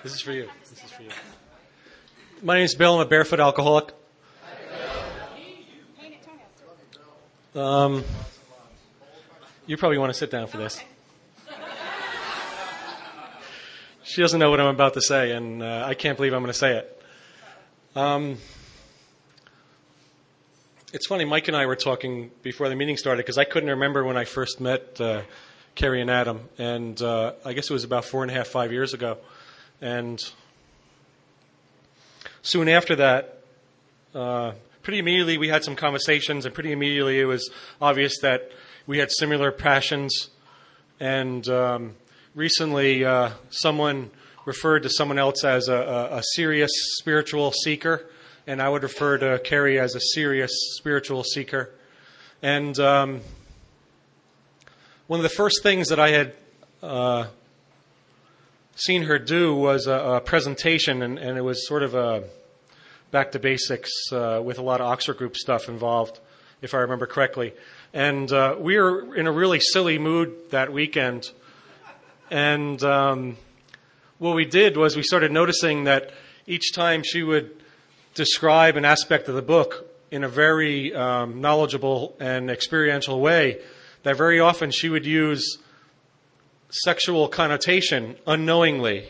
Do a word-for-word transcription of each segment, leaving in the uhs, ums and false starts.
This is for you. This is for you. My name is Bill. I'm a barefoot alcoholic. Um, you probably want to sit down for this. She doesn't know what I'm about to say, and uh, I can't believe I'm going to say it. Um, it's funny, Mike and I were talking before the meeting started, because I couldn't remember when I first met uh, Carrie and Adam, and uh, I guess it was about four and a half, five years ago. And soon after that, uh, pretty immediately we had some conversations, and pretty immediately it was obvious that we had similar passions. And um, recently uh, someone referred to someone else as a, a, a serious spiritual seeker, and I would refer to Carrie as a serious spiritual seeker. And um, one of the first things that I had uh, seen her do was a, a presentation, and, and it was sort of a back to basics uh, with a lot of Oxford Group stuff involved, if I remember correctly. And uh, we were in a really silly mood that weekend. And um, what we did was we started noticing that each time she would describe an aspect of the book in a very um, knowledgeable and experiential way, that very often she would use sexual connotation unknowingly.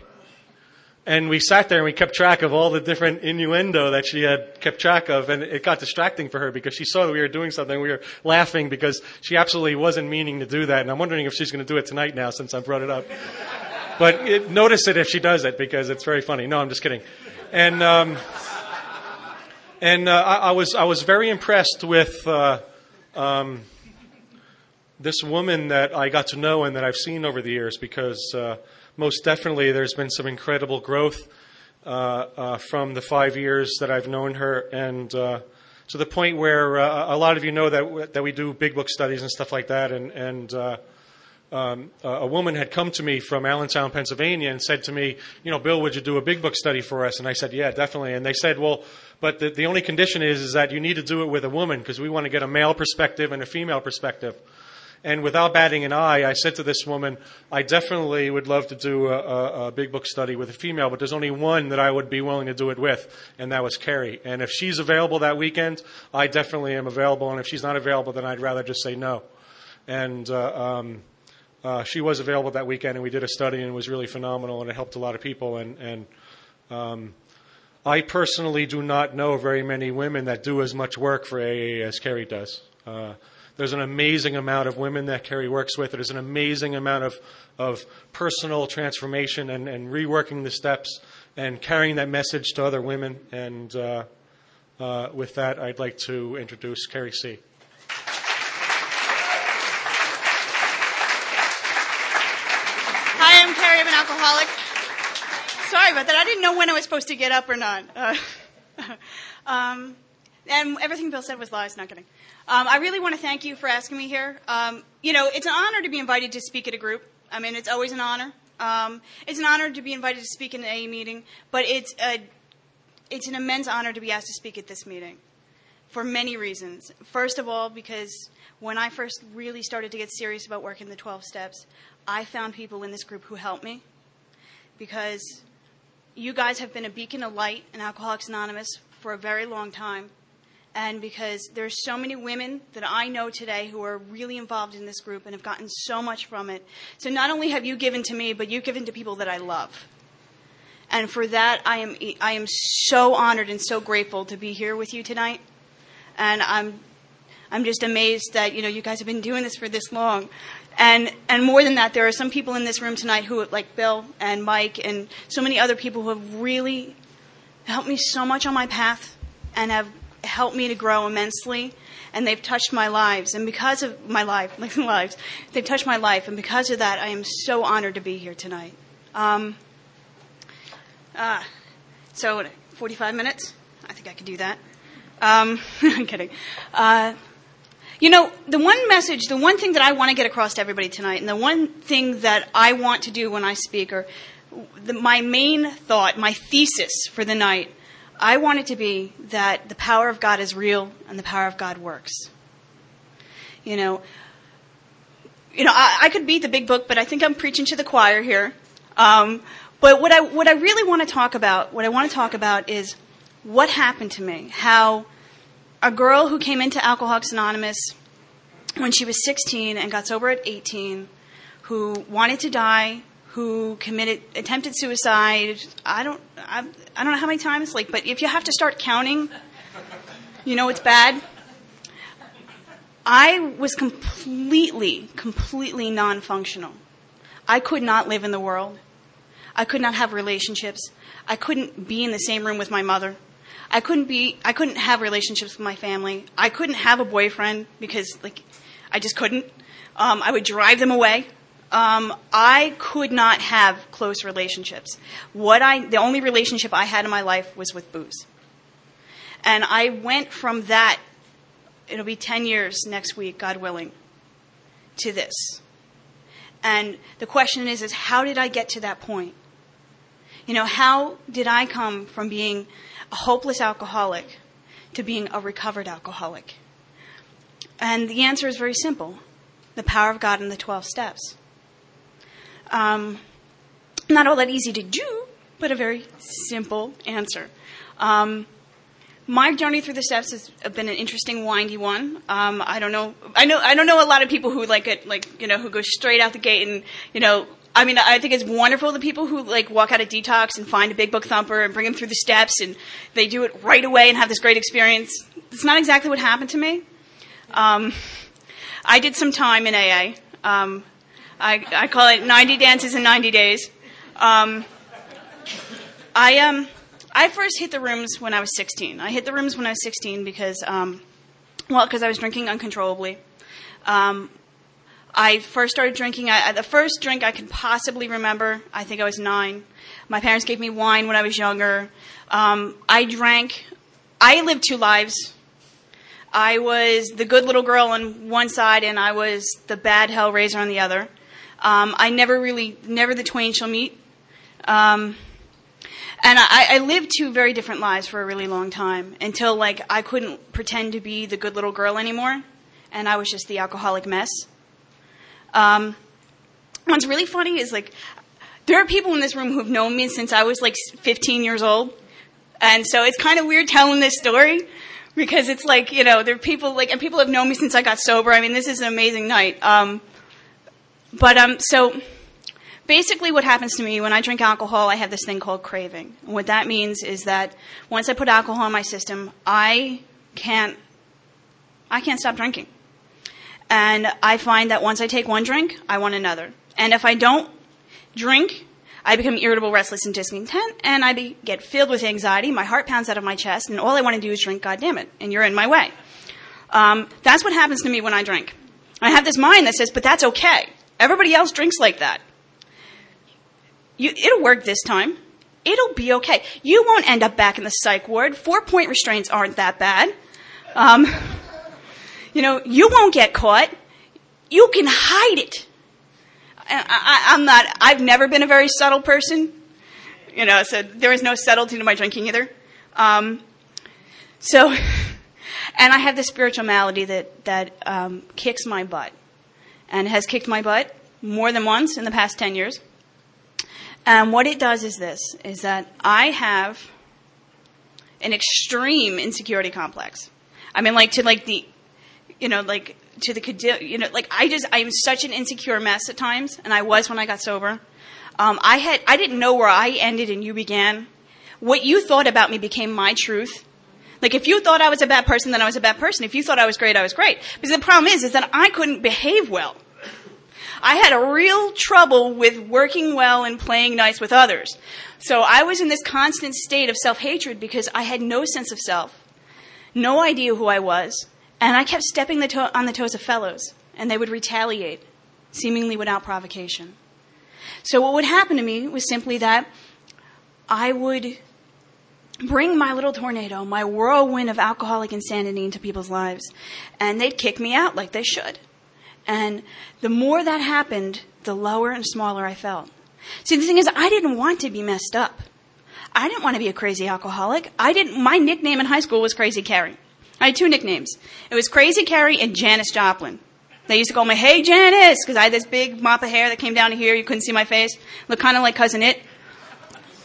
And we sat there and we kept track of all the different innuendo that she had kept track of, and it got distracting for her because she saw that we were doing something. We were laughing because she absolutely wasn't meaning to do that, and I'm wondering if she's going to do it tonight now since I brought it up. But it, notice it if she does it, because it's very funny. No, I'm just kidding. And um, and uh, I, I was I was very impressed with uh, um, this woman that I got to know and that I've seen over the years, because uh, most definitely there's been some incredible growth uh, uh, from the five years that I've known her, and uh, to the point where uh, a lot of you know that that we do big book studies and stuff like that, and and uh, um, a woman had come to me from Allentown, Pennsylvania, and said to me, you know, Bill, would you do a big book study for us? And I said, yeah, definitely. And they said, well, but the, the only condition is is that you need to do it with a woman, because we want to get a male perspective and a female perspective. And without batting an eye, I said to this woman, I definitely would love to do a, a, a big book study with a female, but there's only one that I would be willing to do it with, and that was Carrie. And if she's available that weekend, I definitely am available. And if she's not available, then I'd rather just say no. And uh, um, uh, she was available that weekend, and we did a study, and it was really phenomenal, and it helped a lot of people. And, and um, I personally do not know very many women that do as much work for A A as Carrie does. Uh, There's an amazing amount of women that Carrie works with. There's an amazing amount of, of personal transformation and, and reworking the steps and carrying that message to other women. And uh, uh, with that, I'd like to introduce Carrie C. Hi, I'm Carrie. I'm an alcoholic. Sorry about that. I didn't know when I was supposed to get up or not. Uh, um, and everything Bill said was lies. Not kidding. Um, I really want to thank you for asking me here. Um, you know, it's an honor to be invited to speak at a group. I mean, it's always an honor. Um, it's an honor to be invited to speak in an A A meeting, but it's a, it's an immense honor to be asked to speak at this meeting for many reasons. First of all, because when I first really started to get serious about working the twelve steps, I found people in this group who helped me, because you guys have been a beacon of light in Alcoholics Anonymous for a very long time. And because there's so many women that I know today who are really involved in this group and have gotten so much from it. So not only have you given to me, but you've given to people that I love. And for that, I am I am so honored and so grateful to be here with you tonight. And I'm I'm just amazed that, you know, you guys have been doing this for this long. And and more than that, there are some people in this room tonight who, like Bill and Mike and so many other people who have really helped me so much on my path and have helped me to grow immensely, and they've touched my lives, and because of my life, like lives, they've touched my life, and because of that, I am so honored to be here tonight. Um, uh, so, forty-five minutes? I think I could do that. Um, I'm kidding. Uh, you know, the one message, the one thing that I want to get across to everybody tonight, and the one thing that I want to do when I speak, or the, my main thought, my thesis for the night, I want it to be that the power of God is real and the power of God works. You know, you know, I, I could beat the big book, but I think I'm preaching to the choir here. Um, But what I what I really want to talk about, what I want to talk about is what happened to me. How a girl who came into Alcoholics Anonymous when she was sixteen and got sober at eighteen, who wanted to die, who committed attempted suicide. I don't I, I don't know how many times, like, but if you have to start counting, you know it's bad. I was completely, completely non-functional. I could not live in the world. I could not have relationships. I couldn't be in the same room with my mother. I couldn't be, I couldn't have relationships with my family. I couldn't have a boyfriend because, like, I just couldn't. Um, I would drive them away. Um, I could not have close relationships. What I, the only relationship I had in my life was with booze. And I went from that, it'll be ten years next week, God willing, to this. And the question is, is how did I get to that point? You know, how did I come from being a hopeless alcoholic to being a recovered alcoholic? And the answer is very simple. The power of God in the twelve steps. Um, not all that easy to do, but a very simple answer. Um, my journey through the steps has been an interesting, windy one. Um, I don't know. I know. I don't know a lot of people who like it, like you know, who go straight out the gate and you know. I mean, I think it's wonderful the people who like walk out of detox and find a big book thumper and bring them through the steps and they do it right away and have this great experience. It's not exactly what happened to me. Um, I did some time in A A. Um, I, I call it ninety dances in ninety days. Um, I um, I first hit the rooms when I was sixteen. I hit the rooms when I was sixteen because, um, well, because I was drinking uncontrollably. Um, I first started drinking, I, the first drink I can possibly remember, I think I was nine. My parents gave me wine when I was younger. Um, I drank, I lived two lives. I was the good little girl on one side and I was the bad hellraiser on the other. Um, I never really, never the twain shall meet. Um, and I, I lived two very different lives for a really long time until like I couldn't pretend to be the good little girl anymore. And I was just the alcoholic mess. Um, what's really funny is like, there are people in this room who've known me since I was like fifteen years old. And so it's kind of weird telling this story because it's like, you know, there are people like, and people have known me since I got sober. I mean, this is an amazing night. Um, but, um, so basically what happens to me when I drink alcohol, I have this thing called craving. And what that means is that once I put alcohol in my system, I can't, I can't stop drinking. And I find that once I take one drink, I want another. And if I don't drink, I become irritable, restless, and discontent, and I be, get filled with anxiety. My heart pounds out of my chest, and all I want to do is drink, God damn it, and you're in my way. Um, that's what happens to me when I drink. I have this mind that says, but that's okay. Everybody else drinks like that. You, it'll work this time. It'll be okay. You won't end up back in the psych ward. Four-point restraints aren't that bad. Um... You know, you won't get caught. You can hide it. I, I, I'm not, I've never been a very subtle person. You know, so there is no subtlety to my drinking either. Um, so, and I have this spiritual malady that, that um, kicks my butt. And has kicked my butt more than once in the past ten years. And what it does is this, is that I have an extreme insecurity complex. I mean, like, to like the... You know, like, to the, you know, like, I just, I'm such an insecure mess at times, and I was when I got sober. Um, I had, I didn't know where I ended and you began. What you thought about me became my truth. Like, if you thought I was a bad person, then I was a bad person. If you thought I was great, I was great. Because the problem is, is that I couldn't behave well. I had a real trouble with working well and playing nice with others. So I was in this constant state of self-hatred because I had no sense of self, no idea who I was. And I kept stepping the to- on the toes of fellows, and they would retaliate, seemingly without provocation. So what would happen to me was simply that I would bring my little tornado, my whirlwind of alcoholic insanity into people's lives, and they'd kick me out like they should. And the more that happened, the lower and smaller I felt. See, the thing is, I didn't want to be messed up. I didn't want to be a crazy alcoholic. I didn't. My nickname in high school was Crazy Carrie. I had two nicknames. It was Crazy Carrie and Janis Joplin. They used to call me, hey, Janice, because I had this big mop of hair that came down to here. You couldn't see my face. Looked kind of like Cousin It.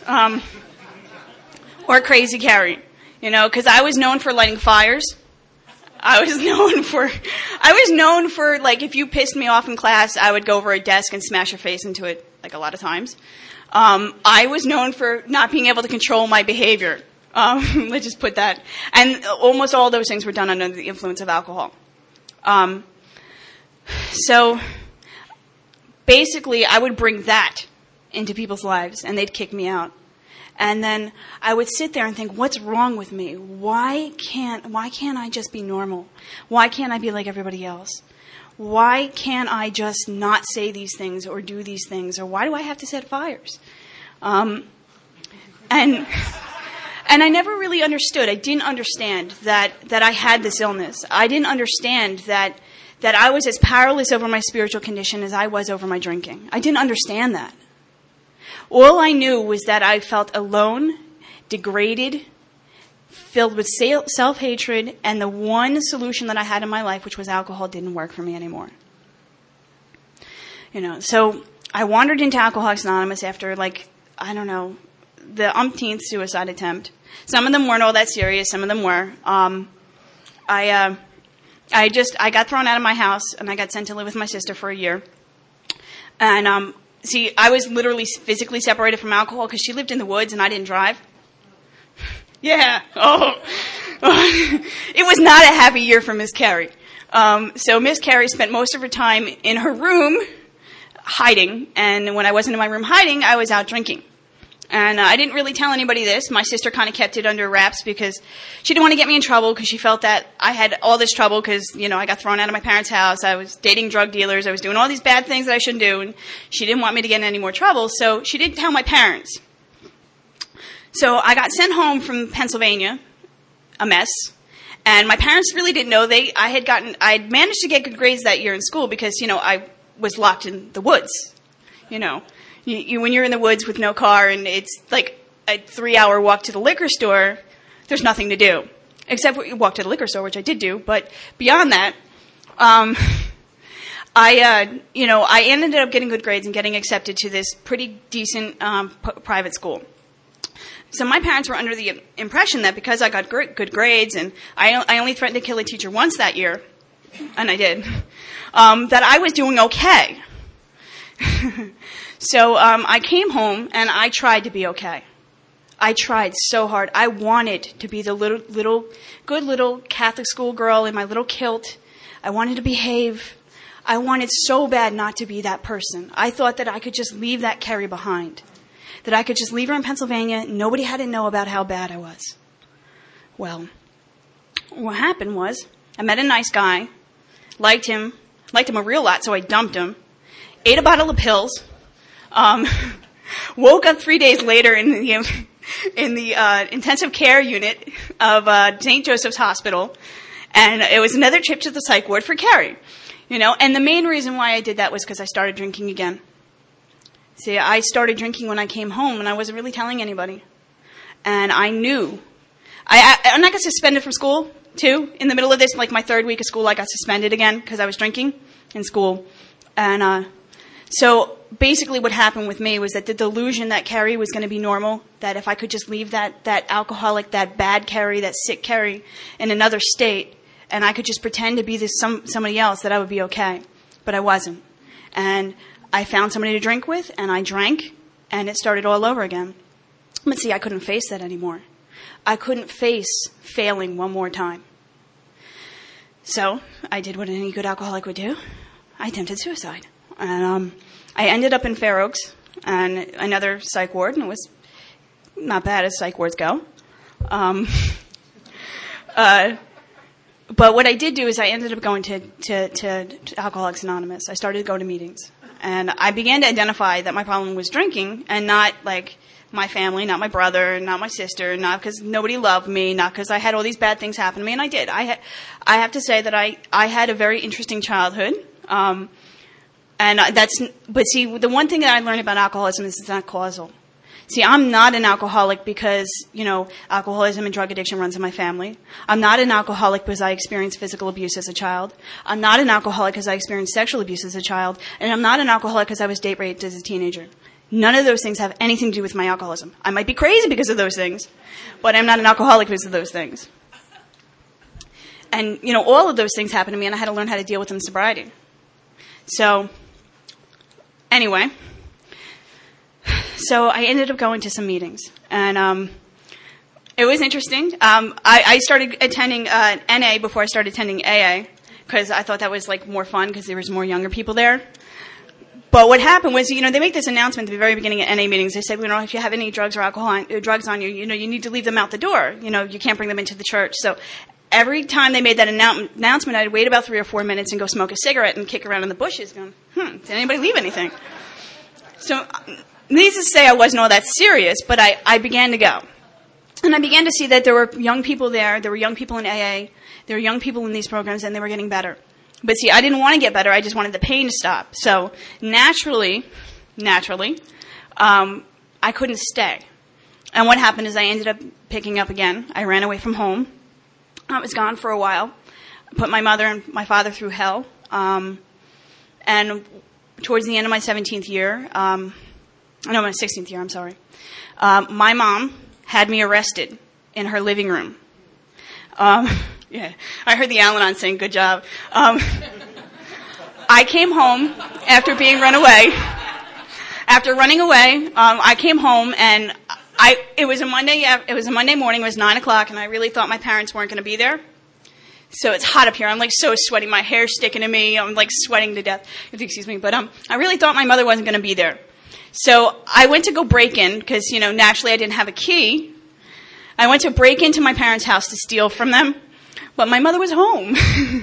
Um, or Crazy Carrie, you know, because I was known for lighting fires. I was known for, I was known for, like, if you pissed me off in class, I would go over a desk and smash your face into it, like, a lot of times. Um, I was known for not being able to control my behavior. Um, let's just put that. And almost all those things were done under the influence of alcohol. Um, so, basically, I would bring that into people's lives, and they'd kick me out. And then I would sit there and think, what's wrong with me? Why can't, why can't I just be normal? Why can't I be like everybody else? Why can't I just not say these things or do these things? Or why do I have to set fires? Um, and, and I never really understood. I didn't understand that, that I had this illness. I didn't understand that, that I was as powerless over my spiritual condition as I was over my drinking. I didn't understand that. All I knew was that I felt alone, degraded, filled with self-hatred, and the one solution that I had in my life, which was alcohol, didn't work for me anymore. You know, so I wandered into Alcoholics Anonymous after, like, I don't know, the umpteenth suicide attempt. Some of them weren't all that serious. Some of them were. Um, I, uh, I just, I got thrown out of my house, and I got sent to live with my sister for a year. And, um, see, I was literally physically separated from alcohol because she lived in the woods and I didn't drive. Yeah. Oh. It was not a happy year for Miss Carrie. Um, so Miss Carrie spent most of her time in her room hiding. And when I wasn't in my room hiding, I was out drinking. And uh, I didn't really tell anybody this. My sister kind of kept it under wraps because she didn't want to get me in trouble because she felt that I had all this trouble because, you know, I got thrown out of my parents' house. I was dating drug dealers. I was doing all these bad things that I shouldn't do. And she didn't want me to get in any more trouble. So she didn't tell my parents. So I got sent home from Pennsylvania, a mess. And my parents really didn't know. They, I had gotten, I had managed to get good grades that year in school because, you know, I was locked in the woods, you know. You, you, when you're in the woods with no car and it's like a three-hour walk to the liquor store, there's nothing to do. Except for you walk to the liquor store, which I did do. But beyond that, um, I, uh, you know, I ended up getting good grades and getting accepted to this pretty decent um, p- private school. So my parents were under the impression that because I got gr- good grades and I, I only threatened to kill a teacher once that year, and I did, um, that I was doing okay. So um, I came home and I tried to be okay. I tried so hard. I wanted to be the little, little, good little Catholic school girl in my little kilt. I wanted to behave. I wanted so bad not to be that person. I thought that I could just leave that Carrie behind. That I could just leave her in Pennsylvania. Nobody had to know about how bad I was. Well, what happened was I met a nice guy, liked him, liked him a real lot, so I dumped him, ate a bottle of pills, um, woke up three days later in the in the uh, intensive care unit of uh, Saint Joseph's Hospital, and it was another trip to the psych ward for Carrie. You know, and the main reason why I did that was because I started drinking again. See, I started drinking when I came home, and I wasn't really telling anybody. And I knew. I, I, and I got suspended from school, too. In the middle of this, like my third week of school, I got suspended again because I was drinking in school. And uh, so basically what happened with me was that the delusion that Carrie was going to be normal, that if I could just leave that, that alcoholic, that bad Carrie, that sick Carrie in another state, and I could just pretend to be this some somebody else, that I would be okay. But I wasn't. And I found somebody to drink with, and I drank, and it started all over again. But see, I couldn't face that anymore. I couldn't face failing one more time. So I did what any good alcoholic would do. I attempted suicide. And um, I ended up in Fair Oaks, and another psych ward, and it was not bad as psych wards go. Um, uh, but what I did do is I ended up going to, to, to, to Alcoholics Anonymous. I started to go to meetings. And I began to identify that my problem was drinking, and not like my family, not my brother, not my sister, not because nobody loved me, not because I had all these bad things happen to me, and I did. I ha- I have to say that I, I had a very interesting childhood, um, and that's. But see, the one thing that I learned about alcoholism is it's not causal. See, I'm not an alcoholic because, you know, alcoholism and drug addiction runs in my family. I'm not an alcoholic because I experienced physical abuse as a child. I'm not an alcoholic because I experienced sexual abuse as a child. And I'm not an alcoholic because I was date raped as a teenager. None of those things have anything to do with my alcoholism. I might be crazy because of those things, but I'm not an alcoholic because of those things. And, you know, all of those things happened to me, and I had to learn how to deal with them in sobriety. So, anyway, so I ended up going to some meetings, and um, it was interesting. Um, I, I started attending uh, N A before I started attending A A, because I thought that was, like, more fun because there was more younger people there. But what happened was, you know, they make this announcement at the very beginning of N A meetings. They say, you know, if you have any drugs or alcohol, on, uh, drugs on you, you know, you need to leave them out the door. You know, you can't bring them into the church. So every time they made that annou- announcement, I'd wait about three or four minutes and go smoke a cigarette and kick around in the bushes going, hmm, did anybody leave anything? So needless to say, I wasn't all that serious, but I, I began to go. And I began to see that there were young people there. There were young people in A A. There were young people in these programs, and they were getting better. But see, I didn't want to get better. I just wanted the pain to stop. So naturally, naturally, um, I couldn't stay. And what happened is I ended up picking up again. I ran away from home. I was gone for a while. I put my mother and my father through hell. Um, and towards the end of my seventeenth year, um, no, my sixteenth year, I'm sorry, um, my mom had me arrested in her living room. Um, yeah, I heard the Al-Anon saying, good job. Um, I came home after being run away. After running away, um, I came home and I, it was a Monday, it was a Monday morning, it was nine o'clock, and I really thought my parents weren't going to be there. So it's hot up here. I'm like so sweaty. My hair's sticking to me. I'm like sweating to death. Excuse me. But um, I really thought my mother wasn't going to be there. So I went to go break in because, you know, naturally I didn't have a key. I went to break into my parents' house to steal from them, but my mother was home.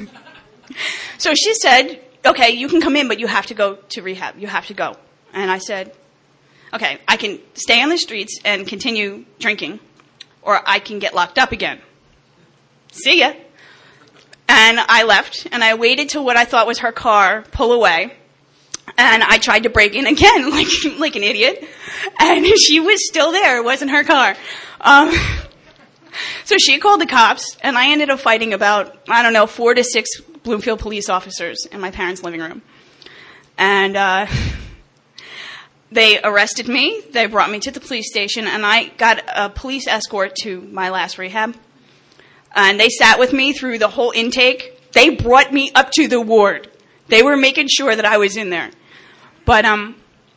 So she said, okay, you can come in, but you have to go to rehab. You have to go. And I said, okay, I can stay on the streets and continue drinking, or I can get locked up again. See ya. And I left, and I waited till what I thought was her car pull away. And I tried to break in again, like like an idiot. And she was still there. It wasn't her car. Um, so she called the cops, and I ended up fighting about, I don't know, four to six Bloomfield police officers in my parents' living room. And uh, they arrested me. They brought me to the police station, and I got a police escort to my last rehab. And they sat with me through the whole intake. They brought me up to the ward. They were making sure that I was in there. But, um,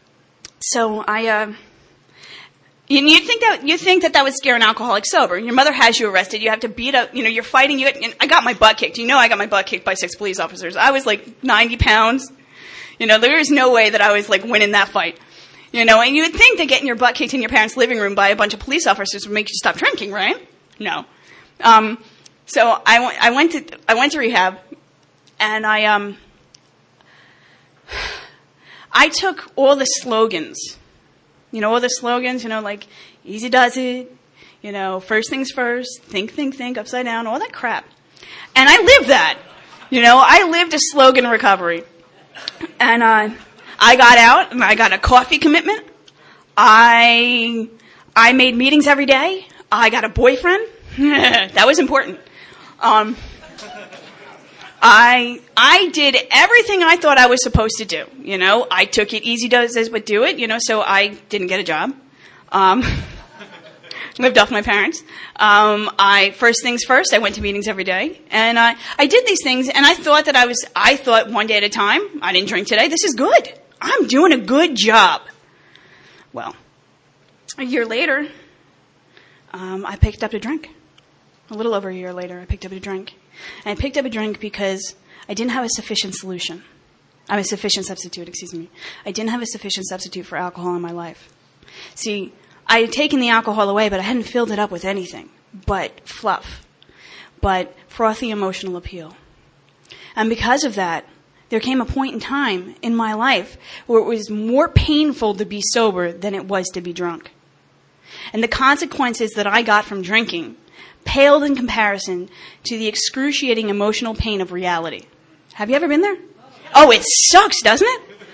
so I, uh, you, you think that, you think that that would scare an alcoholic sober. Your mother has you arrested. You have to beat up, you know, you're fighting. You, I got my butt kicked. You know I got my butt kicked by six police officers. I was like ninety pounds. You know, there was no way that I was like winning that fight. You know, and you would think that getting your butt kicked in your parents' living room by a bunch of police officers would make you stop drinking, right? No. Um, so I went, I went to, I went to rehab, and I, um, I took all the slogans, you know, all the slogans, you know, like, easy does it, you know, first things first, think, think, think, upside down, all that crap. And I lived that, you know, I lived a slogan recovery. And, uh, I got out, and I got a coffee commitment. I, I made meetings every day. I got a boyfriend. That was important. Um, I I did everything I thought I was supposed to do. You know, I took it easy does as but do it. You know, so I didn't get a job. Um, lived off my parents. Um, I first things first. I went to meetings every day, and I I did these things. And I thought that I was. I thought one day at a time. I didn't drink today. This is good. I'm doing a good job. Well, a year later, um, I picked up a drink. A little over a year later, I picked up a drink. And I picked up a drink because I didn't have a sufficient solution. I have a sufficient substitute, excuse me. I didn't have a sufficient substitute for alcohol in my life. See, I had taken the alcohol away, but I hadn't filled it up with anything but fluff, but frothy emotional appeal. And because of that, there came a point in time in my life where it was more painful to be sober than it was to be drunk. And the consequences that I got from drinking paled in comparison to the excruciating emotional pain of reality. Have you ever been there? Oh, it sucks, doesn't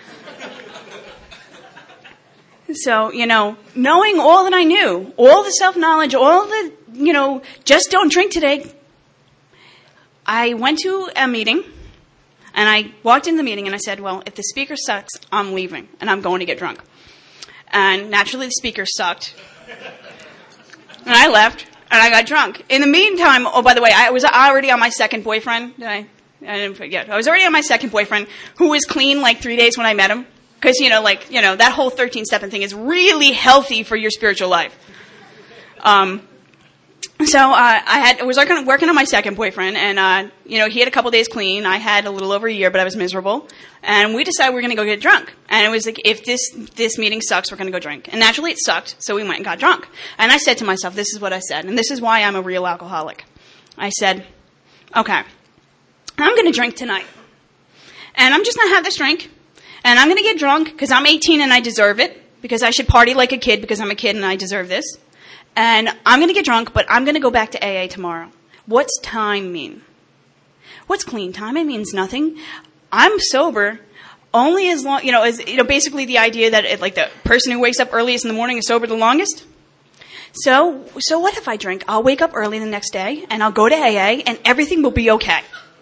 it? So, you know, knowing all that I knew, all the self-knowledge, all the, you know, just don't drink today, I went to a meeting, and I walked into the meeting, and I said, well, if the speaker sucks, I'm leaving, and I'm going to get drunk. And naturally, the speakers sucked. And I left, and I got drunk. In the meantime, oh, by the way, I was already on my second boyfriend. Did I? I didn't forget. I was already on my second boyfriend, who was clean like three days when I met him. Because, you know, like, you know, that whole thirteen-stepping thing is really healthy for your spiritual life. Um, so, uh, I had, I was working, working on my second boyfriend, and, uh, you know, he had a couple days clean. I had a little over a year, but I was miserable. And we decided we were going to go get drunk. And it was like, if this, this meeting sucks, we're going to go drink. And naturally it sucked, so we went and got drunk. And I said to myself, this is what I said, and this is why I'm a real alcoholic. I said, okay, I'm going to drink tonight. And I'm just going to have this drink. And I'm going to get drunk because I'm eighteen and I deserve it. Because I should party like a kid because I'm a kid and I deserve this. And I'm going to get drunk, but I'm going to go back to A A tomorrow. What's time mean? What's clean time? It means nothing. I'm sober only as long, you know, as, you know, basically the idea that it, like the person who wakes up earliest in the morning is sober the longest. So, so what if I drink? I'll wake up early the next day and I'll go to A A and everything will be okay.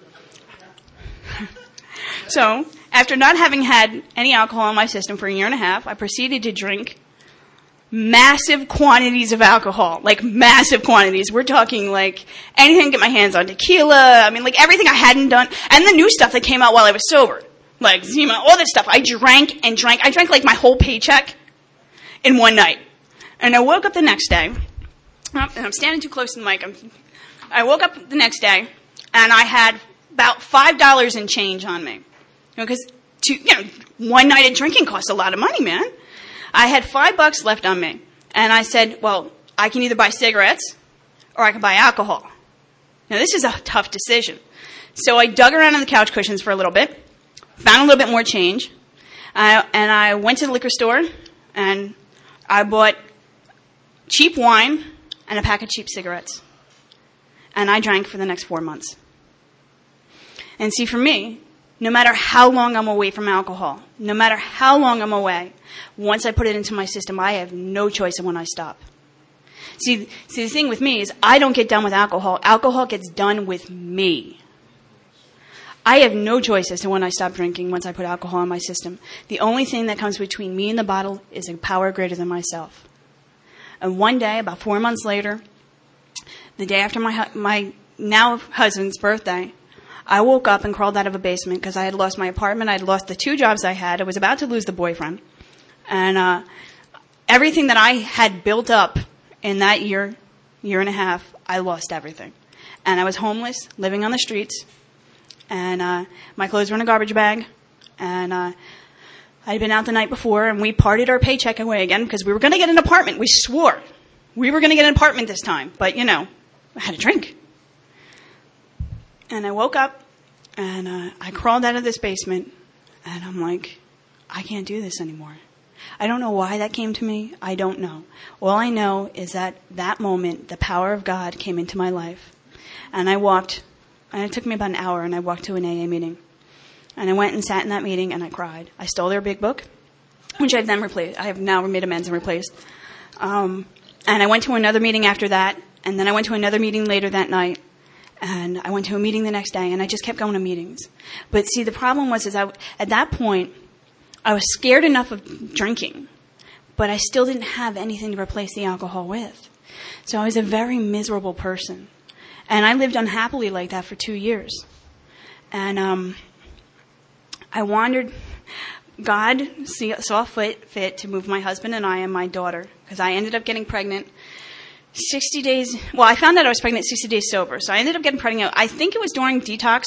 So, after not having had any alcohol in my system for a year and a half, I proceeded to drink massive quantities of alcohol. Like, massive quantities. We're talking, like, anything I can get my hands on. Tequila, I mean, like, everything I hadn't done. And the new stuff that came out while I was sober. Like, Zima, all this stuff. I drank and drank. I drank, like, my whole paycheck in one night. And I woke up the next day. I'm standing too close to the mic. I'm, I woke up the next day, and I had about five dollars in change on me. Because, you know, one night of drinking costs a lot of money, man. I had five bucks left on me. And I said, well, I can either buy cigarettes or I can buy alcohol. Now, this is a tough decision. So I dug around on the couch cushions for a little bit, found a little bit more change, uh, and I went to the liquor store, and I bought cheap wine and a pack of cheap cigarettes. And I drank for the next four months. And see, for me, no matter how long I'm away from alcohol, no matter how long I'm away, once I put it into my system, I have no choice of when I stop. See, see, the thing with me is I don't get done with alcohol. Alcohol gets done with me. I have no choice as to when I stop drinking once I put alcohol in my system. The only thing that comes between me and the bottle is a power greater than myself. And one day, about four months later, the day after my my now husband's birthday, I woke up and crawled out of a basement because I had lost my apartment. I had lost the two jobs I had. I was about to lose the boyfriend. And uh, everything that I had built up in that year, year and a half, I lost everything. And I was homeless, living on the streets. And uh, my clothes were in a garbage bag. And uh, I'd been out the night before, and we partied our paycheck away again because we were going to get an apartment. We swore we were going to get an apartment this time. But, you know, I had a drink. And I woke up, and uh, I crawled out of this basement, and I'm like, I can't do this anymore. I don't know why that came to me. I don't know. All I know is that that moment, the power of God came into my life. And I walked, and it took me about an hour, and I walked to an A A meeting. And I went and sat in that meeting, and I cried. I stole their big book, which I've then replaced. I have now made amends and replaced. Um, and I went to another meeting after that, and then I went to another meeting later that night. And I went to a meeting the next day, and I just kept going to meetings. But see, the problem was, is I, at that point, I was scared enough of drinking, but I still didn't have anything to replace the alcohol with. So I was a very miserable person. And I lived unhappily like that for two years. And um, I wandered. God see, saw fit, fit to move my husband and I and my daughter, because I ended up getting pregnant sixty days, well, I found out I was pregnant sixty days sober. So I ended up getting pregnant. I think it was during detox.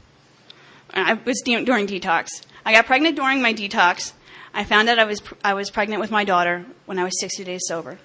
I was de- during detox. I got pregnant during my detox. I found out I was I was pregnant with my daughter when I was sixty days sober.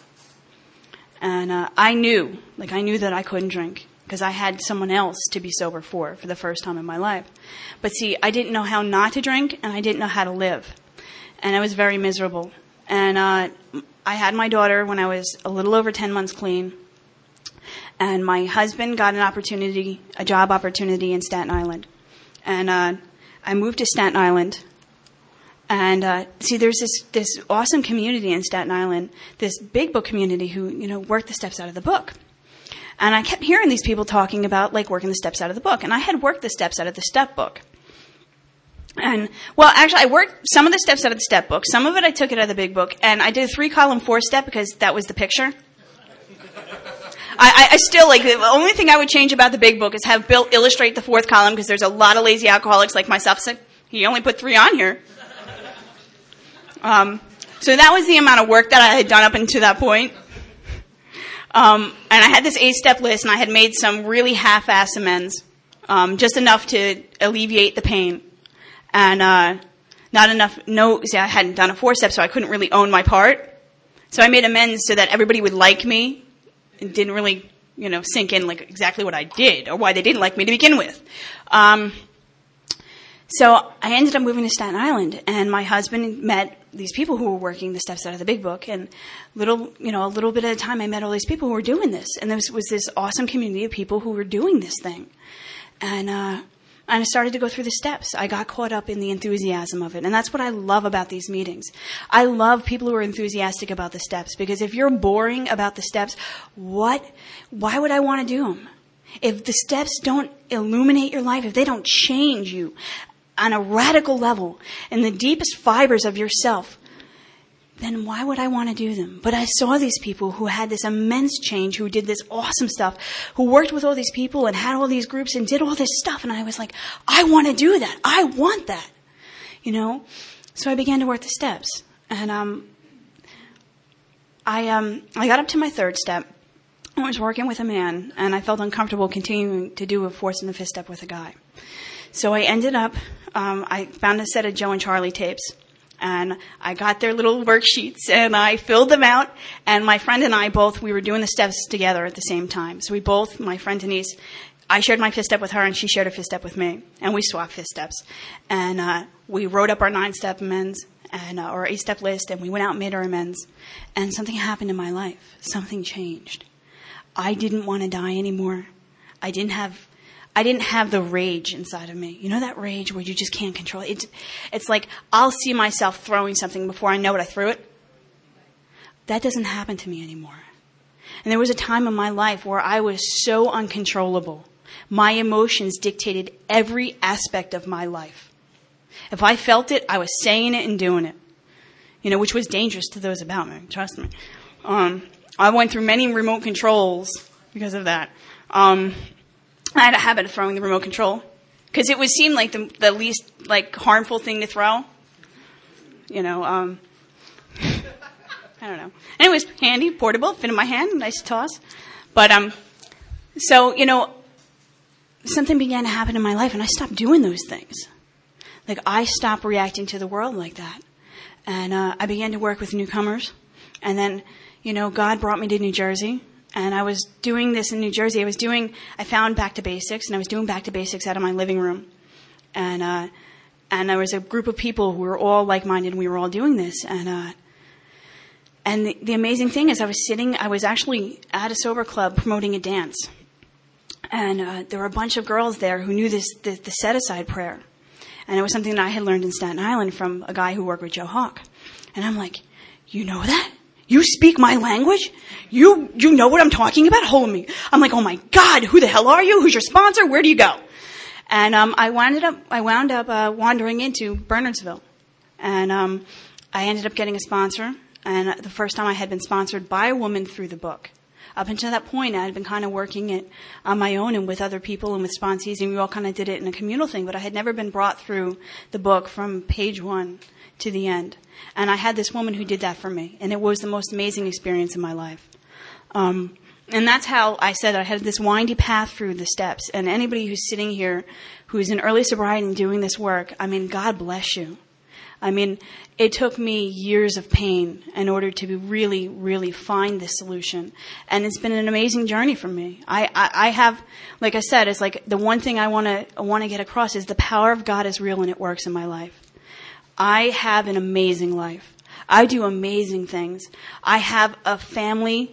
And uh, I knew, like I knew that I couldn't drink because I had someone else to be sober for, for the first time in my life. But see, I didn't know how not to drink, and I didn't know how to live. And I was very miserable. And uh I had my daughter when I was a little over ten months clean, and my husband got an opportunity, a job opportunity in Staten Island. And uh, I moved to Staten Island. And uh, see, there's this, this awesome community in Staten Island, this big book community who, you know, work the steps out of the book. And I kept hearing these people talking about, like, working the steps out of the book. And I had worked the steps out of the step book. And, well, actually, I worked some of the steps out of the step book. Some of it I took it out of the big book. And I did a three-column four-step because that was the picture. I, I still, like, the only thing I would change about the big book is have Bill illustrate the fourth column because there's a lot of lazy alcoholics like myself saying, he only put three on here. Um, so that was the amount of work that I had done up until that point. Um, and I had this eight-step list, and I had made some really half-ass amends, um, just enough to alleviate the pain. And uh, not enough, no, see, I hadn't done a four-step, so I couldn't really own my part. So I made amends so that everybody would like me. It didn't really, you know, sink in like exactly what I did or why they didn't like me to begin with. Um, so I ended up moving to Staten Island, and my husband met these people who were working the steps out of the big book, and little, you know, a little bit at a time, I met all these people who were doing this, and there was, was this awesome community of people who were doing this thing, and uh, and I started to go through the steps. I got caught up in the enthusiasm of it, and that's what I love about these meetings. I love people who are enthusiastic about the steps, because if you're boring about the steps, what? Why would I want to do them? If the steps don't illuminate your life, if they don't change you on a radical level in the deepest fibers of yourself, then why would I want to do them? But I saw these people who had this immense change, who did this awesome stuff, who worked with all these people and had all these groups and did all this stuff. And I was like, I want to do that. I want that. You know? So I began to work the steps. And um, I um, I got up to my third step. I was working with a man, and I felt uncomfortable continuing to do a fourth and a fifth step with a guy. So I ended up, um, I found a set of Joe and Charlie tapes, and I got their little worksheets, and I filled them out, and my friend and I both, we were doing the steps together at the same time. So we both, my friend Denise, I shared my fifth step with her, and she shared her fifth step with me, and we swapped fifth steps. And uh, we wrote up our nine-step amends, and uh, or eight-step list, and we went out and made our amends, and something happened in my life. Something changed. I didn't want to die anymore. I didn't have... I didn't have the rage inside of me. You know that rage where you just can't control it? It's, it's like I'll see myself throwing something before I know it, I threw it. That doesn't happen to me anymore. And there was a time in my life where I was so uncontrollable. My emotions dictated every aspect of my life. If I felt it, I was saying it and doing it. You know, which was dangerous to those about me, trust me. Um, I went through many remote controls because of that. Um... I had a habit of throwing the remote control because it would seem like the, the least like harmful thing to throw. You know, um, I don't know. And it was handy, portable, fit in my hand, nice to toss. But um, so you know, something began to happen in my life, and I stopped doing those things. Like I stopped reacting to the world like that, and uh, I began to work with newcomers. And then, you know, God brought me to New Jersey. And I was doing this in New Jersey. I was doing, I found Back to Basics, and I was doing Back to Basics out of my living room. And, uh, and there was a group of people who were all like-minded, and we were all doing this. And, uh, and the, the amazing thing is I was sitting, I was actually at a sober club promoting a dance. And, uh, there were a bunch of girls there who knew this, the, the set-aside prayer. And it was something that I had learned in Staten Island from a guy who worked with Joe Hawk. And I'm like, you know that? You speak my language? You you know what I'm talking about? Hold me. I'm like, oh my God, who the hell are you? Who's your sponsor? Where do you go? And um, I wound up I wound up uh, wandering into Bernardsville, and um, I ended up getting a sponsor. And the first time I had been sponsored by a woman through the book. Up until that point, I had been kind of working it on my own and with other people and with sponsees, and we all kind of did it in a communal thing. But I had never been brought through the book from page one to the end. And I had this woman who did that for me. And it was the most amazing experience in my life. Um, and that's how I said I had this windy path through the steps. And anybody who's sitting here who's in early sobriety and doing this work, I mean, God bless you. I mean, it took me years of pain in order to really, really find this solution. And it's been an amazing journey for me. I, I, I have, like I said, it's like the one thing I want to want to get across is the power of God is real and it works in my life. I have an amazing life. I do amazing things. I have a family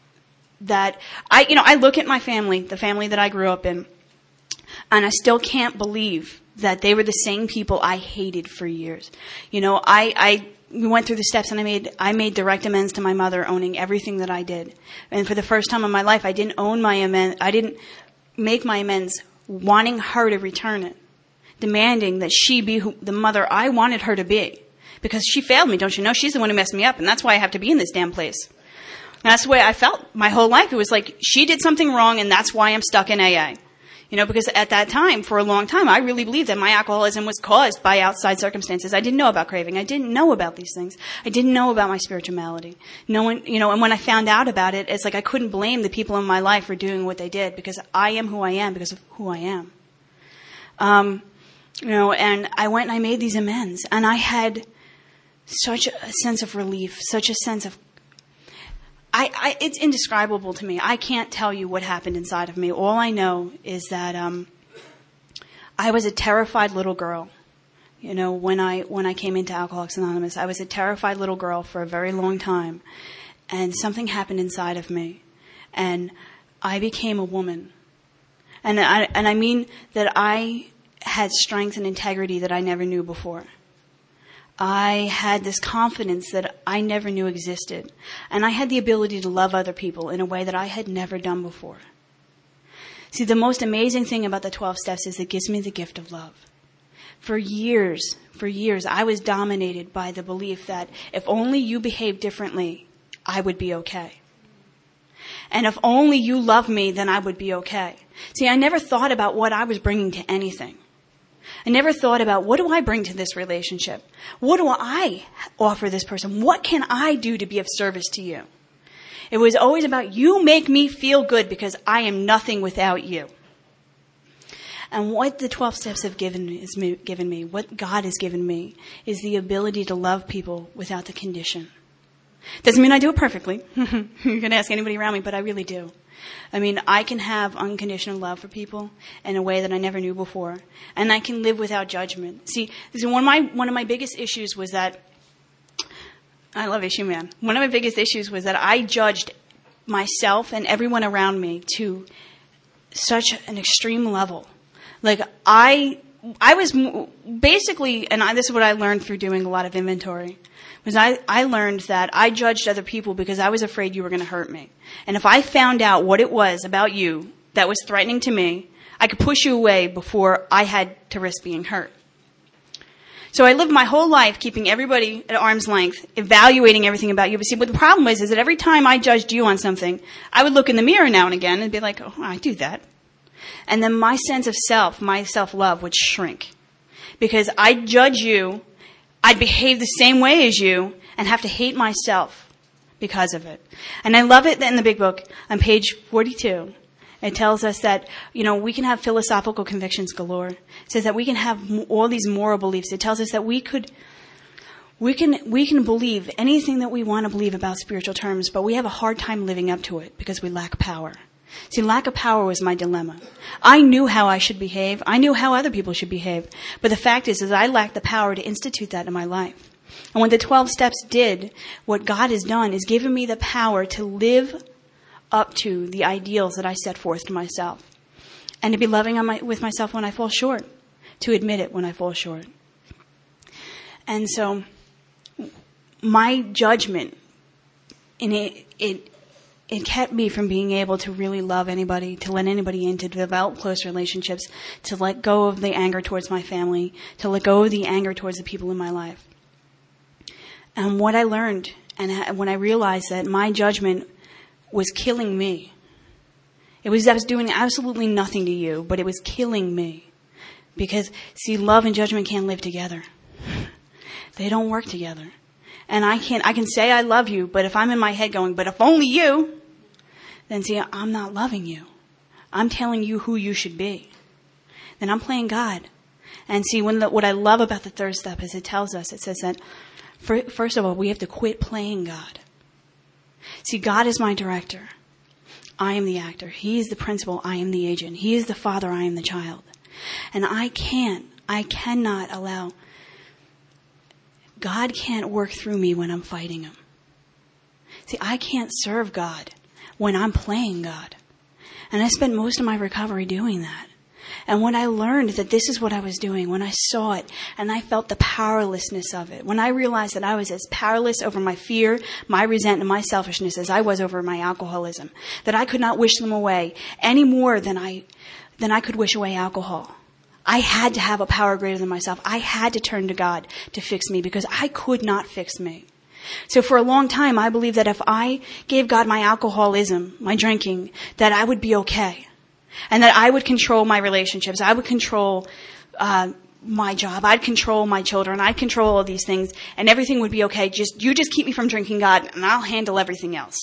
that I, you know, I look at my family, the family that I grew up in, and I still can't believe that they were the same people I hated for years. You know, I, I we went through the steps, and I made I made direct amends to my mother, owning everything that I did. And for the first time in my life, I didn't own my amends. I didn't make my amends wanting her to return it. demanding that she be who, the mother I wanted her to be. Because she failed me, don't you know? She's the one who messed me up, and that's why I have to be in this damn place. And that's the way I felt my whole life. It was like she did something wrong, and that's why I'm stuck in A A. You know, because at that time, for a long time, I really believed that my alcoholism was caused by outside circumstances. I didn't know about craving. I didn't know about these things. I didn't know about my spirituality. No one, you know, and when I found out about it, it's like I couldn't blame the people in my life for doing what they did, because I am who I am because of who I am. Um, you know, and I went and I made these amends, and I had such a sense of relief, such a sense of I, I, it's indescribable to me. I can't tell you what happened inside of me. All I know is that um, I was a terrified little girl. You know, when I when I came into Alcoholics Anonymous, I was a terrified little girl for a very long time, and something happened inside of me, and I became a woman. And I and I mean that I had strength and integrity that I never knew before. I had this confidence that I never knew existed. And I had the ability to love other people in a way that I had never done before. See, the most amazing thing about the twelve steps is it gives me the gift of love. For years, for years, I was dominated by the belief that if only you behave differently, I would be okay. And if only you love me, then I would be okay. See, I never thought about what I was bringing to anything. I never thought about, what do I bring to this relationship? What do I offer this person? What can I do to be of service to you? It was always about, you make me feel good because I am nothing without you. And what the twelve steps have given me, is me, given me, what God has given me, is the ability to love people without the condition. Doesn't mean I do it perfectly. You can ask anybody around me, but I really do. I mean, I can have unconditional love for people in a way that I never knew before. And I can live without judgment. See, this is one of my, one of my biggest issues was that, I love Issue Man. One of my biggest issues was that I judged myself and everyone around me to such an extreme level. Like, I, I was basically, and I, this is what I learned through doing a lot of inventory, was I, I learned that I judged other people because I was afraid you were going to hurt me. And if I found out what it was about you that was threatening to me, I could push you away before I had to risk being hurt. So I lived my whole life keeping everybody at arm's length, evaluating everything about you. But see, what the problem was is that every time I judged you on something, I would look in the mirror now and again and be like, oh, I do that. And then my sense of self, my self-love would shrink. Because I'd judge you, I'd behave the same way as you, and have to hate myself because of it. And I love it in the big book on page forty-two. It tells us that, you know, we can have philosophical convictions galore. It says that we can have all these moral beliefs. It tells us that we could, we can, we can believe anything that we want to believe about spiritual terms, but we have a hard time living up to it because we lack power. See, lack of power was my dilemma. I knew how I should behave. I knew how other people should behave. But the fact is, is I lacked the power to institute that in my life. And what the twelve steps did, what God has done, is given me the power to live up to the ideals that I set forth to myself. And to be loving on my, with myself when I fall short. To admit it when I fall short. And so, my judgment, in it, it, it kept me from being able to really love anybody, to let anybody in, to develop close relationships, to let go of the anger towards my family, to let go of the anger towards the people in my life. And what I learned, and when I realized that my judgment was killing me. It was, I was doing absolutely nothing to you, but it was killing me. Because, see, love and judgment can't live together. They don't work together. And I can't, I can say I love you, but if I'm in my head going, but if only you, then see, I'm not loving you. I'm telling you who you should be. Then I'm playing God. And see, when the, what I love about the third step is it tells us, it says that, for, first of all, we have to quit playing God. See, God is my director. I am the actor. He is the principal. I am the agent. He is the father. I am the child. And I can't, I cannot allow, God can't work through me when I'm fighting him. See, I can't serve God when I'm playing God. And I spent most of my recovery doing that. And when I learned that this is what I was doing, when I saw it and I felt the powerlessness of it, when I realized that I was as powerless over my fear, my resentment, and my selfishness as I was over my alcoholism, that I could not wish them away any more than I, than I could wish away alcohol. I had to have a power greater than myself. I had to turn to God to fix me because I could not fix me. So for a long time, I believed that if I gave God my alcoholism, my drinking, that I would be okay. And that I would control my relationships. I would control uh, my job. I'd control my children. I'd control all these things. And everything would be okay. Just you just keep me from drinking, God, and I'll handle everything else.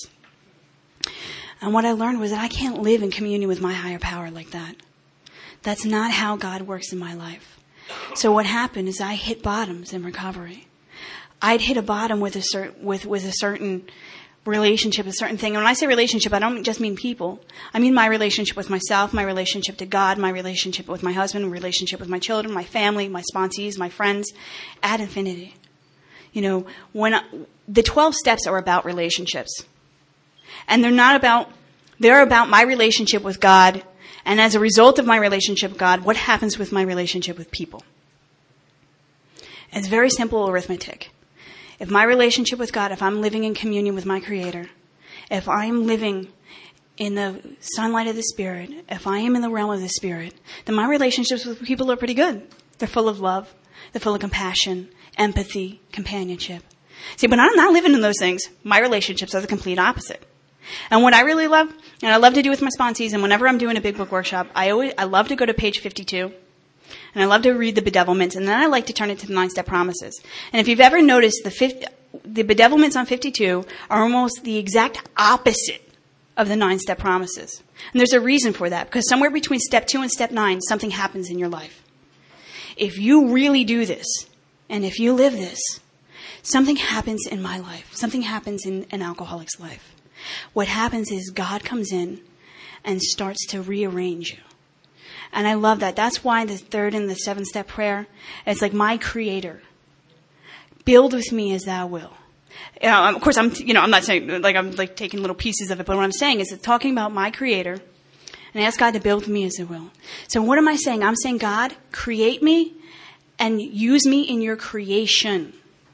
And what I learned was that I can't live in communion with my higher power like that. That's not how God works in my life. So what happened is I hit bottoms in recovery. I'd hit a bottom with a certain with with a certain relationship, a certain thing. And when I say relationship, I don't just mean people. I mean my relationship with myself, my relationship to God, my relationship with my husband, my relationship with my children, my family, my sponsees, my friends, ad infinity. You know, when I, the twelve steps are about relationships. And they're not about, they're about my relationship with God. And as a result of my relationship with God, what happens with my relationship with people? It's very simple arithmetic. If my relationship with God, if I'm living in communion with my Creator, if I'm living in the sunlight of the Spirit, if I am in the realm of the Spirit, then my relationships with people are pretty good. They're full of love. They're full of compassion, empathy, companionship. See, when I'm not living in those things, my relationships are the complete opposite. And what I really love, and I love to do with my sponsees, and whenever I'm doing a big book workshop, I always I love to go to page fifty-two, and I love to read the bedevilments, and then I like to turn it to the nine-step promises. And if you've ever noticed, the fifty, the bedevilments on fifty-two are almost the exact opposite of the nine-step promises. And there's a reason for that, because somewhere between step two and step nine, something happens in your life. If you really do this, and if you live this, something happens in my life. Something happens in an alcoholic's life. What happens is God comes in and starts to rearrange you. And I love that. That's why the third and the seventh step prayer is like, my Creator, build with me as thou will. You know, of course, I'm, you know, I'm not saying like I'm like taking little pieces of it, but what I'm saying is it's talking about my Creator and ask God to build with me as he will. So what am I saying? I'm saying, God, create me and use me in your creation.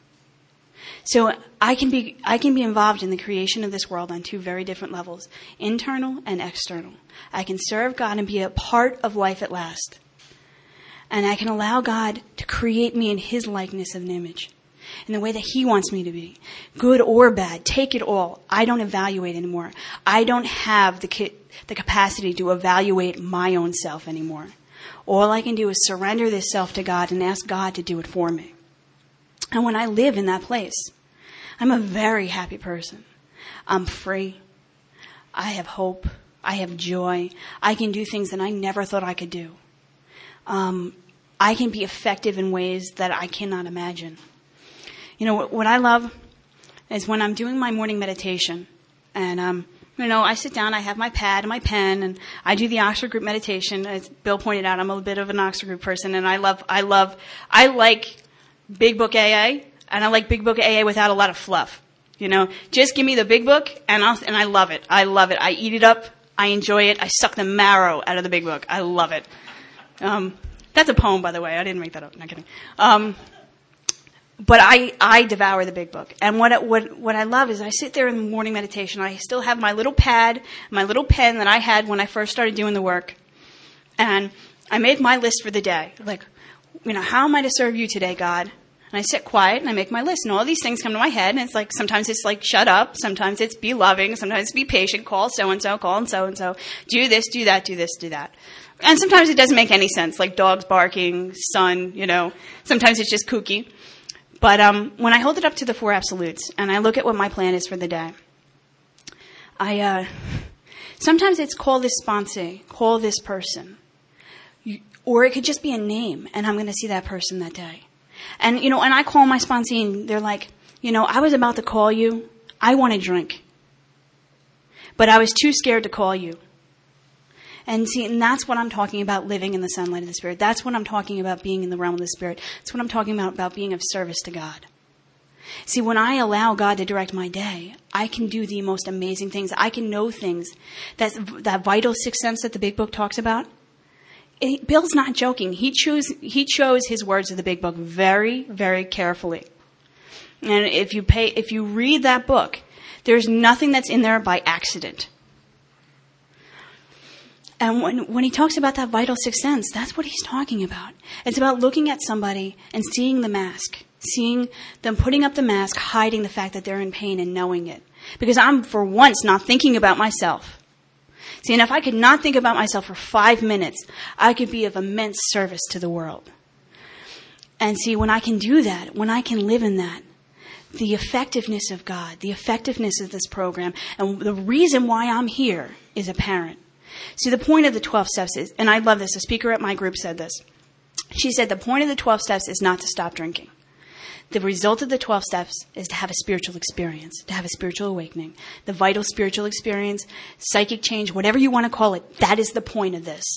So I can be I can be involved in the creation of this world on two very different levels, internal and external. I can serve God and be a part of life at last. And I can allow God to create me in his likeness of an image, in the way that he wants me to be, good or bad. Take it all. I don't evaluate anymore. I don't have the ki- the capacity to evaluate my own self anymore. All I can do is surrender this self to God and ask God to do it for me. And when I live in that place, I'm a very happy person. I'm free. I have hope. I have joy. I can do things that I never thought I could do. Um, I can be effective in ways that I cannot imagine. You know, what, what I love is when I'm doing my morning meditation, and um, you know, I sit down, I have my pad and my pen, and I do the Oxford Group meditation. As Bill pointed out, I'm a bit of an Oxford Group person, and I love, I love, I like Big Book A A, and I like Big Book A A without a lot of fluff. You know, just give me the big book, and I'll, and I love it. I love it. I eat it up. I enjoy it. I suck the marrow out of the big book. I love it. Um, that's a poem, by the way. I didn't make that up. Not kidding. Um, but I, I devour the big book. And what, what, what I love is I sit there in the morning meditation. I still have my little pad, my little pen that I had when I first started doing the work. And I make my list for the day. Like, you know, how am I to serve you today, God? And I sit quiet and I make my list. And all these things come to my head. And it's like, sometimes it's like, shut up. Sometimes it's be loving. Sometimes it's be patient. Call so-and-so, call so-and-so. Do this, do that, do this, do that. And sometimes it doesn't make any sense, like dogs barking, sun, you know. Sometimes it's just kooky. But um, when I hold it up to the four absolutes and I look at what my plan is for the day, I uh, sometimes it's call this sponsee, call this person. You, or it could just be a name, and I'm going to see that person that day. And, you know, and I call my sponsee, and they're like, you know, I was about to call you. I want a drink. But I was too scared to call you. And see, and that's what I'm talking about, living in the sunlight of the Spirit. That's what I'm talking about, being in the realm of the Spirit. That's what I'm talking about, about being of service to God. See, when I allow God to direct my day, I can do the most amazing things. I can know things. That's, that vital sixth sense that the Big Book talks about. It, Bill's not joking. He chose, he chose his words of the Big Book very, very carefully. And if you pay, if you read that book, there's nothing that's in there by accident. And when, when he talks about that vital sixth sense, that's what he's talking about. It's about looking at somebody and seeing the mask, seeing them putting up the mask, hiding the fact that they're in pain and knowing it. Because I'm, for once, not thinking about myself. See, and if I could not think about myself for five minutes, I could be of immense service to the world. And see, when I can do that, when I can live in that, the effectiveness of God, the effectiveness of this program, and the reason why I'm here is apparent. See, the point of the twelve steps is, and I love this, a speaker at my group said this. She said the point of the twelve steps is not to stop drinking. The result of the twelve steps is to have a spiritual experience, to have a spiritual awakening, the vital spiritual experience, psychic change, whatever you want to call it. That is the point of this.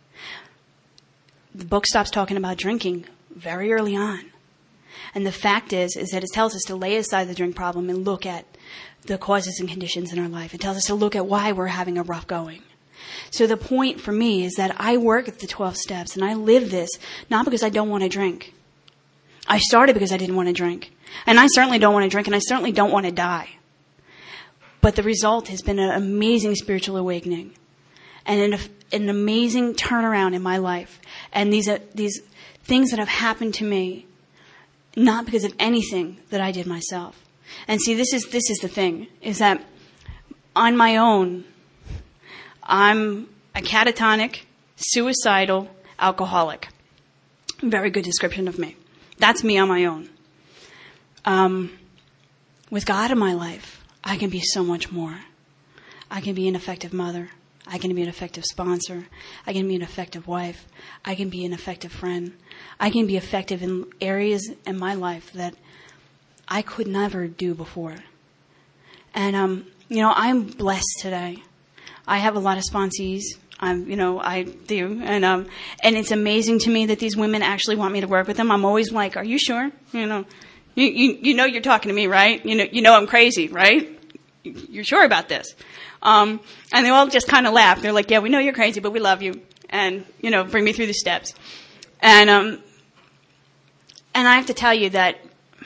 The book stops talking about drinking very early on. And the fact is, is that it tells us to lay aside the drink problem and look at the causes and conditions in our life. It tells us to look at why we're having a rough going. So the point for me is that I work at the twelve steps and I live this, not because I don't want to drink. I started because I didn't want to drink. And I certainly don't want to drink, and I certainly don't want to die. But the result has been an amazing spiritual awakening and an, an amazing turnaround in my life. And these uh, these things that have happened to me, not because of anything that I did myself. And see, this is this is the thing, is that on my own, I'm a catatonic, suicidal alcoholic. Very good description of me. That's me on my own. Um, with God in my life, I can be so much more. I can be an effective mother. I can be an effective sponsor. I can be an effective wife. I can be an effective friend. I can be effective in areas in my life that I could never do before. And, um, you know, I'm blessed today. I have a lot of sponsees. I'm, you know, I do. And, um, and it's amazing to me that these women actually want me to work with them. I'm always like, are you sure? You know, you, you, you know, you're talking to me, right? You know, you know, I'm crazy, right? You're sure about this? Um, and they all just kind of laugh. They're like, yeah, we know you're crazy, but we love you. And, you know, bring me through the steps. And, um, and I have to tell you that,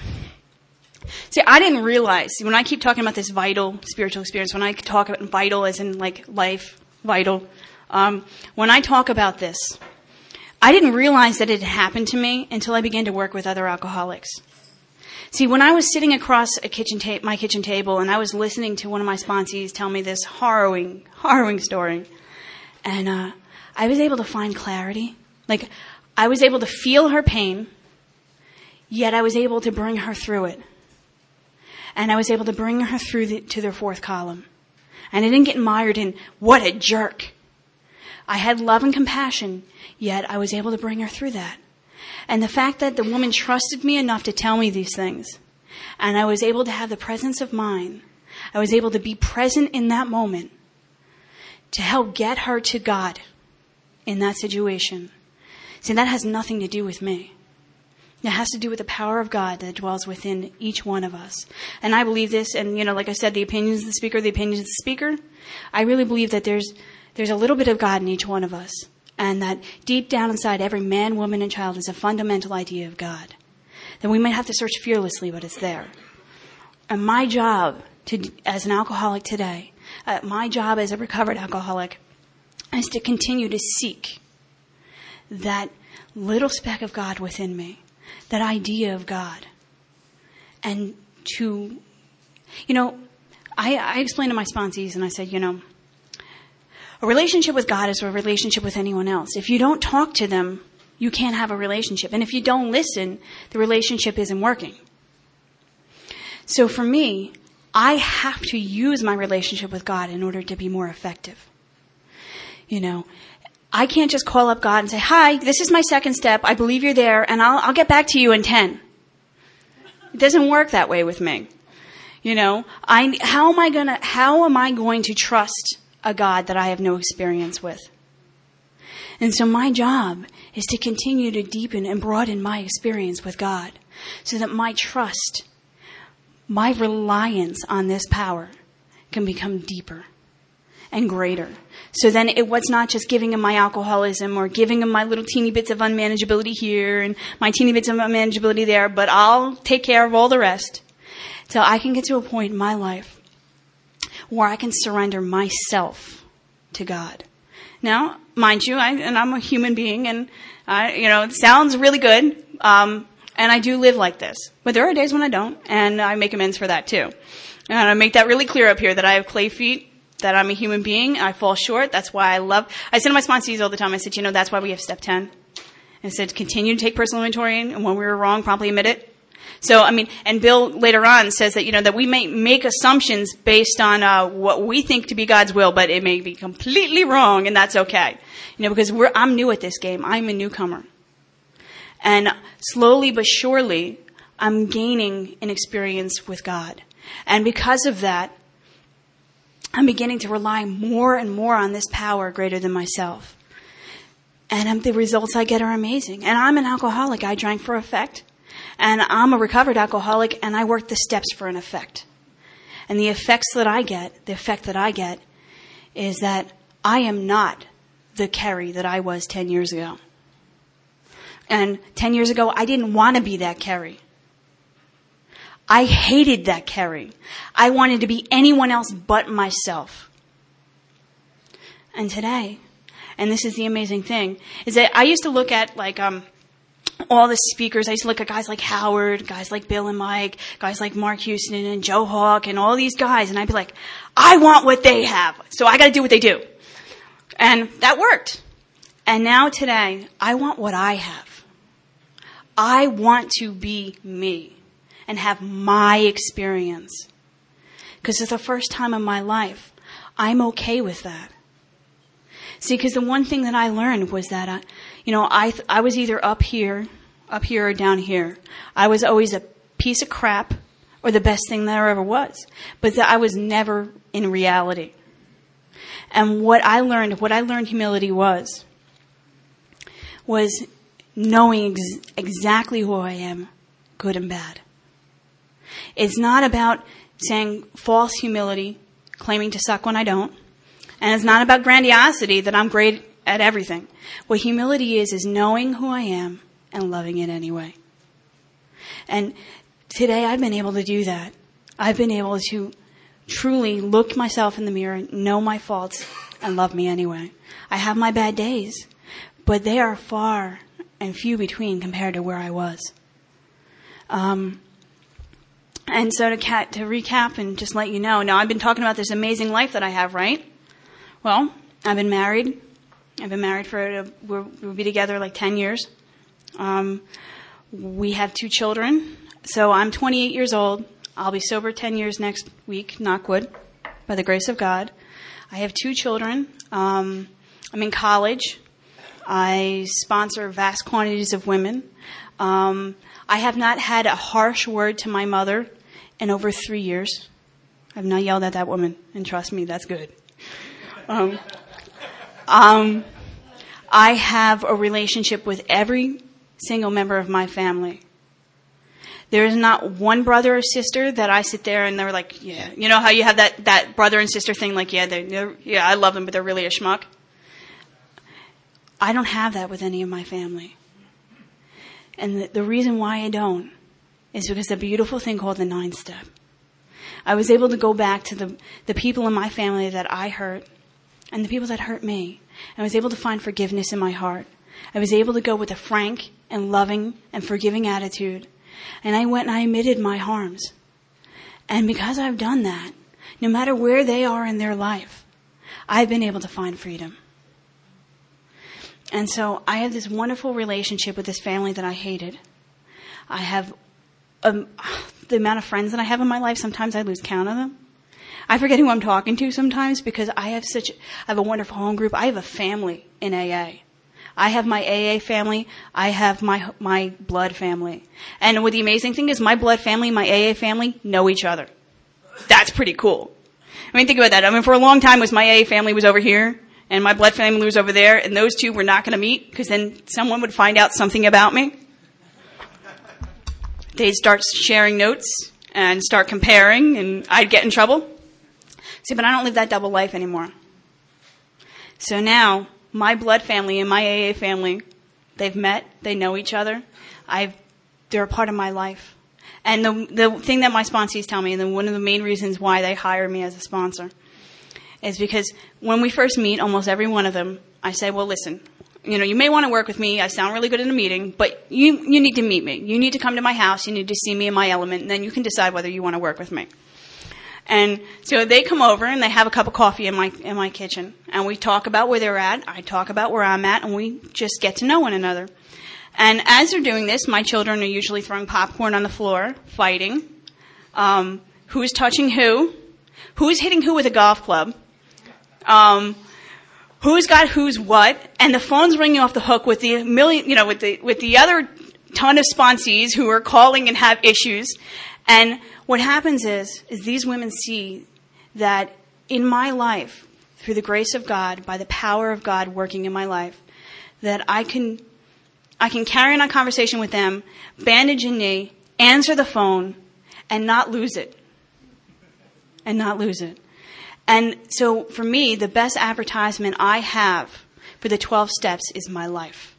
see, I didn't realize, when I keep talking about this vital spiritual experience, when I talk about vital as in like life, vital, um, when I talk about this, I didn't realize that it had happened to me until I began to work with other alcoholics. See, when I was sitting across a kitchen ta- my kitchen table and I was listening to one of my sponsees tell me this harrowing, harrowing story, and uh, I was able to find clarity. Like, I was able to feel her pain, yet I was able to bring her through it. And I was able to bring her through the, to their fourth column. And I didn't get mired in, what a jerk. I had love and compassion, yet I was able to bring her through that. And the fact that the woman trusted me enough to tell me these things, and I was able to have the presence of mind, I was able to be present in that moment to help get her to God in that situation. See, that has nothing to do with me. It has to do with the power of God that dwells within each one of us. And I believe this, and, you know, like I said, the opinions of the speaker, the opinions of the speaker. I really believe that there's there's a little bit of God in each one of us. And that deep down inside every man, woman, and child is a fundamental idea of God. That we might have to search fearlessly, but it's there. And my job to, as an alcoholic today, uh, my job as a recovered alcoholic, is to continue to seek that little speck of God within me. That idea of God. And to, you know, I, I explained to my sponsees and I said, you know, a relationship with God is a relationship with anyone else. If you don't talk to them, you can't have a relationship. And if you don't listen, the relationship isn't working. So for me, I have to use my relationship with God in order to be more effective. You know, I can't just call up God and say, hi, this is my second step. I believe you're there, and I'll, I'll get back to you in ten. It doesn't work that way with me. You know, I, how am I gonna, how am I going to trust a God that I have no experience with? And so my job is to continue to deepen and broaden my experience with God so that my trust, my reliance on this power can become deeper and greater. So then it was not just giving him my alcoholism or giving him my little teeny bits of unmanageability here and my teeny bits of unmanageability there, but I'll take care of all the rest till I can get to a point in my life where I can surrender myself to God Now, mind you, I, and I'm a human being, and I, you know, it sounds really good, um, and I do live like this. But there are days when I don't, and I make amends for that too. And I make that really clear up here that I have clay feet, that I'm a human being, I fall short. That's why I love. I say to my sponsees all the time, I said, you know, that's why we have step ten. I said, continue to take personal inventory, and when we were wrong, promptly admit it. So, I mean, and Bill later on says that, you know, that we may make assumptions based on uh, what we think to be God's will, but it may be completely wrong, and that's okay. You know, because we're, I'm new at this game. I'm a newcomer. And slowly but surely, I'm gaining an experience with God. And because of that, I'm beginning to rely more and more on this power greater than myself. And um, the results I get are amazing. And I'm an alcoholic. I drank for effect. And I'm a recovered alcoholic, and I work the steps for an effect. And the effects that I get, the effect that I get, is that I am not the Carrie that I was ten years ago. And ten years ago, I didn't want to be that Carrie. I hated that Carrie. I wanted to be anyone else but myself. And today, and this is the amazing thing, is that I used to look at, like, um, all the speakers. I used to look at guys like Howard, guys like Bill and Mike, guys like Mark Houston and Joe Hawk and all these guys. And I'd be like, I want what they have. So I got to do what they do. And that worked. And now today, I want what I have. I want to be me and have my experience. Because it's the first time in my life, I'm okay with that. See, because the one thing that I learned was that, I, you know, I th- I was either up here, up here or down here. I was always a piece of crap or the best thing there ever was. But that I was never in reality. And what I learned, what I learned humility was, was knowing ex- exactly who I am, good and bad. It's not about saying false humility, claiming to suck when I don't. And it's not about grandiosity that I'm great at everything. What humility is, is knowing who I am and loving it anyway. And today I've been able to do that. I've been able to truly look myself in the mirror, know my faults, and love me anyway. I have my bad days, but they are far and few between compared to where I was. Um, and so to, ca- to recap and just let you know, now I've been talking about this amazing life that I have, right? Well, I've been married. I've been married for, a, we'll, we'll be together like ten years. Um, we have two children. So I'm twenty-eight years old. I'll be sober ten years next week, knock wood, by the grace of God. I have two children. Um, I'm in college. I sponsor vast quantities of women. Um, I have not had a harsh word to my mother in over three years. I've not yelled at that woman, and trust me, that's good. Um, um, I have a relationship with every single member of my family. There is not one brother or sister that I sit there and they're like, yeah, you know how you have that, that brother and sister thing, like, yeah, they're, they're, yeah, I love them, but they're really a schmuck. I don't have that with any of my family. And the, the reason why I don't is because the beautiful thing called the nine step. I was able to go back to the, the people in my family that I hurt and the people that hurt me. I was able to find forgiveness in my heart. I was able to go with a frank and loving and forgiving attitude. And I went and I admitted my harms. And because I've done that, no matter where they are in their life, I've been able to find freedom. And so I have this wonderful relationship with this family that I hated. I have um, the amount of friends that I have in my life, sometimes I lose count of them. I forget who I'm talking to sometimes because I have such, I have a wonderful home group. I have a family in A A. I have my A A family. I have my my blood family. And what the amazing thing is, my blood family, my A A family know each other. That's pretty cool. I mean, think about that. I mean, for a long time, was my A A family was over here, and my blood family was over there, and those two were not going to meet because then someone would find out something about me. They'd start sharing notes and start comparing, and I'd get in trouble. See, but I don't live that double life anymore. So now, my blood family and my A A family, they've met, they know each other. I've, they're a part of my life. And the the thing that my sponsees tell me, and then one of the main reasons why they hire me as a sponsor, is because when we first meet, almost every one of them I say, well, listen, you know, you may want to work with me. I sound really good in a meeting, but you, you need to meet me. You need to come to my house. You need to see me in my element, and then you can decide whether you want to work with me. And so they come over and they have a cup of coffee in my in my kitchen, and we talk about where they're at. I talk about where I'm at, and we just get to know one another. And as they're doing this, my children are usually throwing popcorn on the floor, fighting. Um, who's touching who? Who's hitting who with a golf club? Um, who's got who's what? And the phone's ringing off the hook with the million, you know, with the with the other ton of sponsees who are calling and have issues. And what happens is, is these women see that in my life, through the grace of God, by the power of God working in my life, that I can, I can carry on a conversation with them, bandage a knee, answer the phone, and not lose it. And not lose it. And so for me, the best advertisement I have for the twelve steps is my life.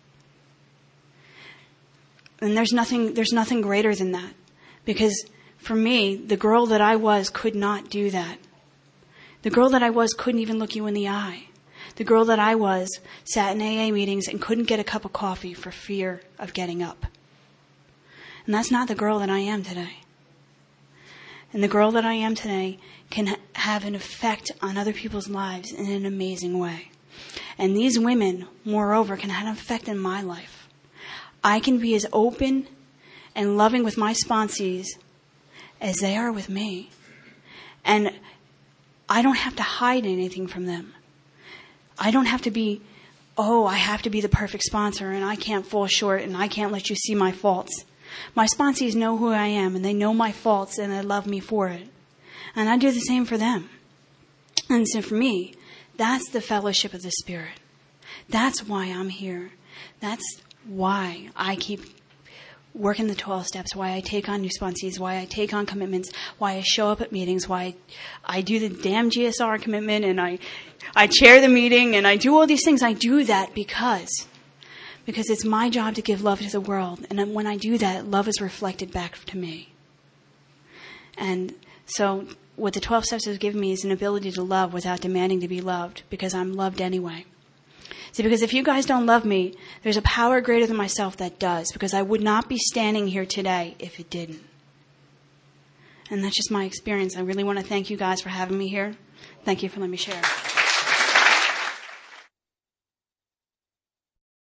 And there's nothing, there's nothing greater than that. Because for me, the girl that I was could not do that. The girl that I was couldn't even look you in the eye. The girl that I was sat in A A meetings and couldn't get a cup of coffee for fear of getting up. And that's not the girl that I am today. And the girl that I am today can ha- have an effect on other people's lives in an amazing way. And these women, moreover, can have an effect in my life. I can be as open and loving with my sponsees as they are with me. And I don't have to hide anything from them. I don't have to be, oh, I have to be the perfect sponsor and I can't fall short and I can't let you see my faults. My sponsees know who I am and they know my faults and they love me for it. And I do the same for them. And so for me, that's the fellowship of the Spirit. That's why I'm here. That's why I keep working the twelve steps, why I take on new sponsees, why I take on commitments, why I show up at meetings, why I do the damn G S R commitment and I, I chair the meeting and I do all these things. I do that because, because it's my job to give love to the world. And when I do that, love is reflected back to me. And so what the twelve steps have given me is an ability to love without demanding to be loved because I'm loved anyway. See, because if you guys don't love me, there's a power greater than myself that does, because I would not be standing here today if it didn't. And that's just my experience. I really want to thank you guys for having me here. Thank you for letting me share.